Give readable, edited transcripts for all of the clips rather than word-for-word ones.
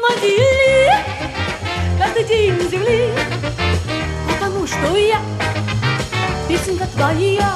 самодели, каждый день земли, потому что я песенка твоя.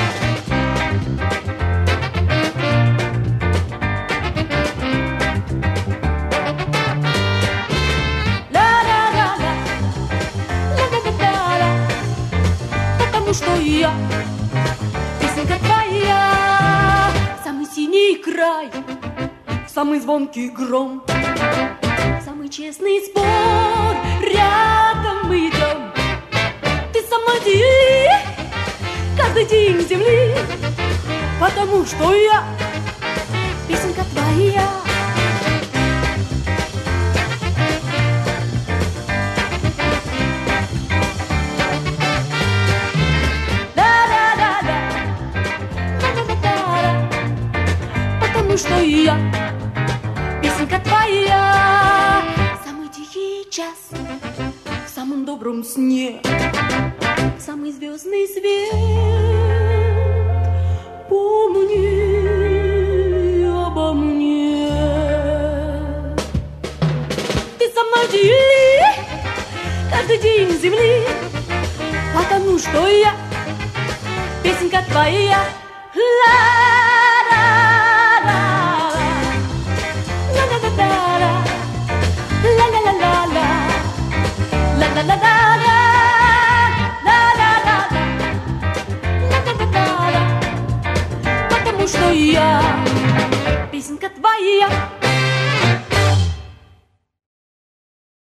Потому что я песенка твоя. Самый синий край, самый звонкий гром, самый честный спор, рядом мы идем. Ты самодели, каждый день земли, потому что я песенка твоя. Потому что я песенка твоя. Самый тихий час в самом добром сне, самый звездный свет. Помни обо мне. Ты самодели, каждый день земли, потому что я песенка твоя. Потому что я песенка твоя.